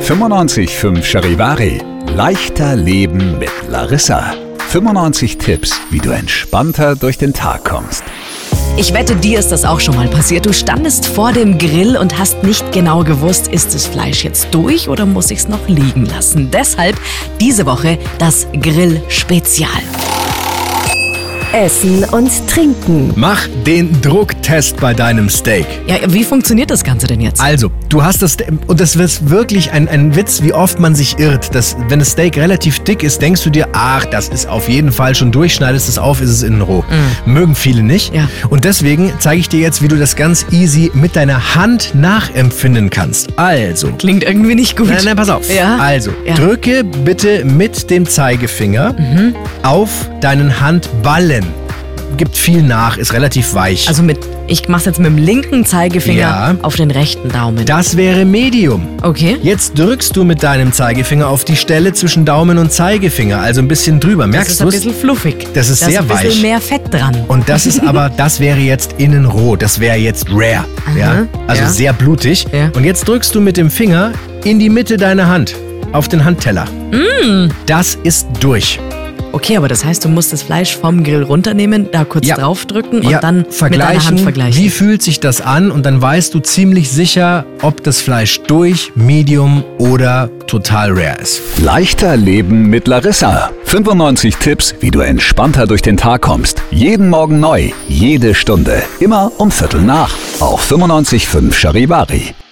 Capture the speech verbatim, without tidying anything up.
fünfundneunzig Komma fünf Charivari. Leichter Leben mit Larissa. fünfundneunzig Tipps, wie du entspannter durch den Tag kommst. Ich wette, dir ist das auch schon mal passiert. Du standest vor dem Grill und hast nicht genau gewusst, ist das Fleisch jetzt durch oder muss ich es noch liegen lassen? Deshalb diese Woche das Grill-Spezial. Essen und Trinken. Mach den Drucktest bei deinem Steak. Ja, wie funktioniert das Ganze denn jetzt? Also, du hast das, und das ist wirklich ein, ein Witz, wie oft man sich irrt. Dass, wenn das Steak relativ dick ist, denkst du dir, ach, das ist auf jeden Fall schon durch, schneidest es auf, ist es innen roh. Mm. Mögen viele nicht. Ja. Und deswegen zeige ich dir jetzt, wie du das ganz easy mit deiner Hand nachempfinden kannst. Also. Klingt irgendwie nicht gut. Nein, nein, pass auf. Ja? Also, Ja. drücke bitte mit dem Zeigefinger mhm. auf deinen Handballen. Gibt viel nach, ist relativ weich. Also mit, ich mach's jetzt mit dem linken Zeigefinger Ja. auf den rechten Daumen. Das wäre Medium. Okay. Jetzt drückst du mit deinem Zeigefinger auf die Stelle zwischen Daumen und Zeigefinger, also ein bisschen drüber. Das Merkst ist du ein es? bisschen fluffig. Das ist da sehr ist ein bisschen weich. mehr Fett dran. Und das ist aber, das wäre jetzt innen roh, das wäre jetzt rare. Ja? Also ja. sehr blutig. Ja. Und jetzt drückst du mit dem Finger in die Mitte deiner Hand, auf den Handteller. Mm. Das ist durch. Okay, aber das heißt, du musst das Fleisch vom Grill runternehmen, da kurz Ja. draufdrücken und Ja, dann mit deiner Hand vergleichen. Wie fühlt sich das an? Und dann weißt du ziemlich sicher, ob das Fleisch durch, medium oder total rare ist. Leichter Leben mit Larissa. fünfundneunzig Tipps, wie du entspannter durch den Tag kommst. Jeden Morgen neu, jede Stunde. Immer um Viertel nach. Auf fünfundneunzig Komma fünf Charivari.